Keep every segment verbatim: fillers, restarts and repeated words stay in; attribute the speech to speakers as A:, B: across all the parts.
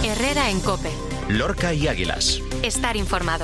A: Herrera en COPE.
B: Lorca y Águilas.
A: Estar informado.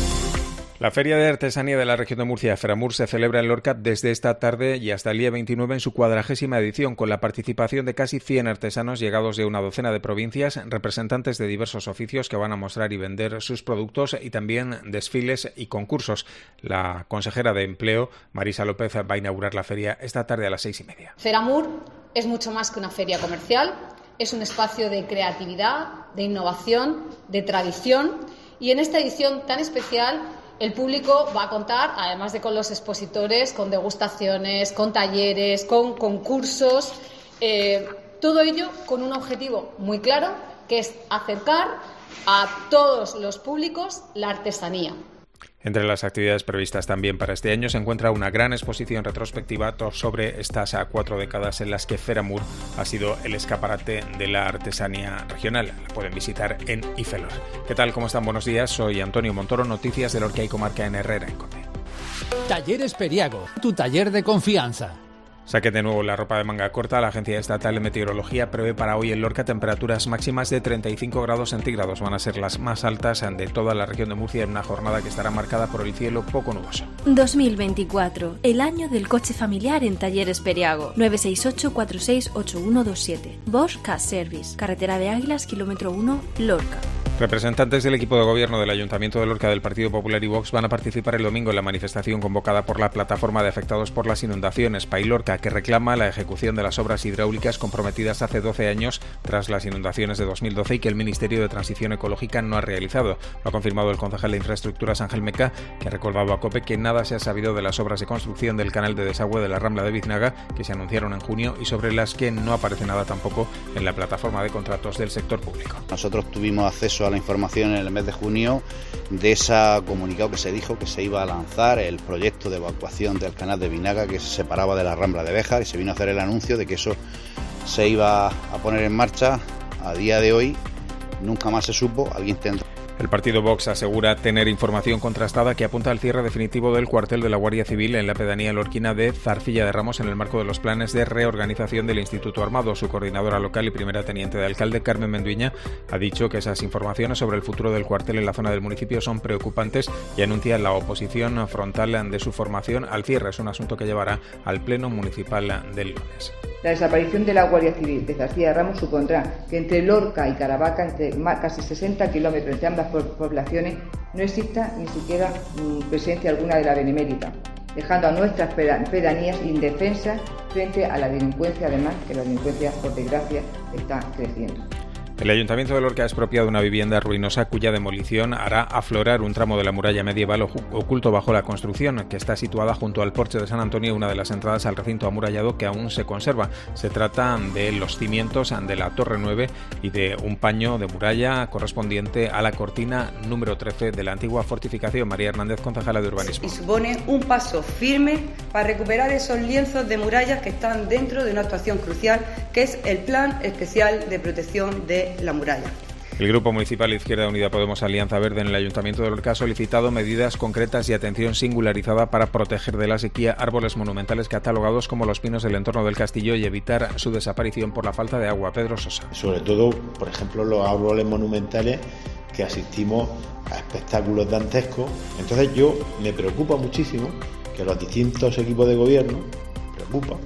C: La Feria de Artesanía de la región de Murcia, Feramur, se celebra en Lorca desde esta tarde y hasta el día veintinueve en su cuadragésima edición, con la participación de casi cien artesanos llegados de una docena de provincias, representantes de diversos oficios que van a mostrar y vender sus productos y también desfiles y concursos. La consejera de Empleo, Marisa López, va a inaugurar la feria esta tarde a las seis y media.
D: Feramur es mucho más que una feria comercial, es un espacio de creatividad, de innovación, de tradición, y en esta edición tan especial el público va a contar, además de con los expositores, con degustaciones, con talleres, con concursos, eh, todo ello con un objetivo muy claro, que es acercar a todos los públicos la artesanía.
C: Entre las actividades previstas también para este año se encuentra una gran exposición retrospectiva sobre estas cuatro décadas en las que Feramur ha sido el escaparate de la artesanía regional. La pueden visitar en Ifelor. ¿Qué tal? ¿Cómo están? Buenos días. Soy Antonio Montoro. Noticias de Lorca y Comarca en Herrera en COPE.
E: Talleres Periago, tu taller de confianza.
C: Saque de nuevo la ropa de manga corta. La Agencia Estatal de Meteorología prevé para hoy en Lorca temperaturas máximas de treinta y cinco grados centígrados. Van a ser las más altas de toda la región de Murcia en una jornada que estará marcada por el cielo poco nuboso.
F: dos mil veinticuatro, el año del coche familiar en Talleres Periago. nueve seis ocho cuatro seis ocho uno dos siete. Bosch Car Service, carretera de Águilas, kilómetro uno, Lorca.
C: Representantes del equipo de gobierno del Ayuntamiento de Lorca del Partido Popular y Vox van a participar el domingo en la manifestación convocada por la Plataforma de Afectados por las Inundaciones, P A I Lorca, que reclama la ejecución de las obras hidráulicas comprometidas hace doce años tras las inundaciones de dos mil doce y que el Ministerio de Transición Ecológica no ha realizado. Lo ha confirmado el concejal de Infraestructuras, Ángel Meca, que ha recordado a COPE que nada se ha sabido de las obras de construcción del canal de desagüe de la Rambla de Biznaga, que se anunciaron en junio y sobre las que no aparece nada tampoco en la plataforma de contratos del sector público.
G: Nosotros tuvimos acceso a la información en el mes de junio de ese comunicado que se dijo que se iba a lanzar el proyecto de evacuación del canal de Biznaga, que se separaba de la Rambla de Béjar, y se vino a hacer el anuncio de que eso se iba a poner en marcha. A día de hoy nunca más se supo. Alguien tendrá.
C: El partido Vox asegura tener información contrastada que apunta al cierre definitivo del cuartel de la Guardia Civil en la pedanía lorquina de Zarcilla de Ramos en el marco de los planes de reorganización del Instituto Armado. Su coordinadora local y primera teniente de alcalde, Carmen Menduiña, ha dicho que esas informaciones sobre el futuro del cuartel en la zona del municipio son preocupantes y anuncia la oposición frontal de su formación al cierre. Es un asunto que llevará al Pleno Municipal del lunes.
H: La desaparición de la Guardia Civil de Zarcilla de Ramos supondrá que entre Lorca y Caravaca, entre casi sesenta kilómetros entre ambas poblaciones, no exista ni siquiera presencia alguna de la Benemérita, dejando a nuestras pedanías indefensas frente a la delincuencia, además que la delincuencia, por desgracia, está creciendo.
C: El Ayuntamiento de Lorca ha expropiado una vivienda ruinosa cuya demolición hará aflorar un tramo de la muralla medieval oculto bajo la construcción, que está situada junto al Porche de San Antonio, una de las entradas al recinto amurallado que aún se conserva. Se trata de los cimientos de la Torre nueve y de un paño de muralla correspondiente a la cortina número trece de la antigua fortificación. María Hernández, concejala de Urbanismo.
I: Y supone un paso firme para recuperar esos lienzos de murallas que están dentro de una actuación crucial, que es el Plan Especial de Protección de la muralla.
C: El Grupo Municipal Izquierda Unida Podemos Alianza Verde en el Ayuntamiento de Lorca ha solicitado medidas concretas y atención singularizada para proteger de la sequía árboles monumentales catalogados como los pinos del entorno del castillo y evitar su desaparición por la falta de agua. Pedro Sosa.
J: Sobre todo, por ejemplo, los árboles monumentales que asistimos a espectáculos dantescos. Entonces yo me preocupa muchísimo que los distintos equipos de gobierno, preocupa,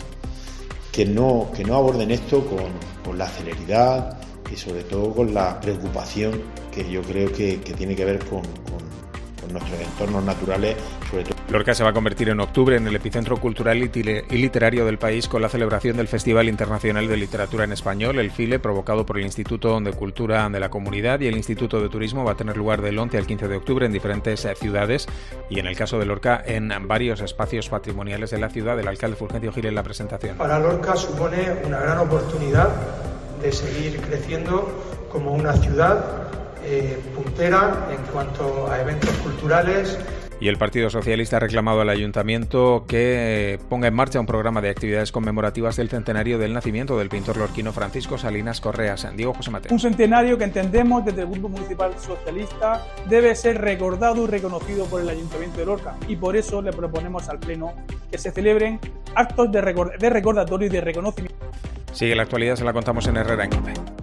J: que no, que no aborden esto con, con la celeridad y sobre todo con la preocupación que yo creo que, que tiene que ver con, con, con nuestros entornos naturales, sobre todo.
C: Lorca se va a convertir en octubre en el epicentro cultural y literario del país con la celebración del Festival Internacional de Literatura en Español, el FILE, provocado por el Instituto de Cultura de la Comunidad y el Instituto de Turismo. Va a tener lugar del once al quince de octubre en diferentes ciudades y en el caso de Lorca en varios espacios patrimoniales de la ciudad. El alcalde Fulgencio Gil en la presentación.
K: Para Lorca supone una gran oportunidad de seguir creciendo como una ciudad eh, puntera en cuanto a eventos culturales.
C: Y el Partido Socialista ha reclamado al Ayuntamiento que ponga en marcha un programa de actividades conmemorativas del centenario del nacimiento del pintor lorquino Francisco Salinas Correas. Diego José Mateo.
L: Un centenario que entendemos desde el Grupo Municipal Socialista debe ser recordado y reconocido por el Ayuntamiento de Lorca, y por eso le proponemos al Pleno que se celebren actos de, record- de recordatorio y de reconocimiento.
C: Sigue la actualidad, se la contamos en Herrera en COPE.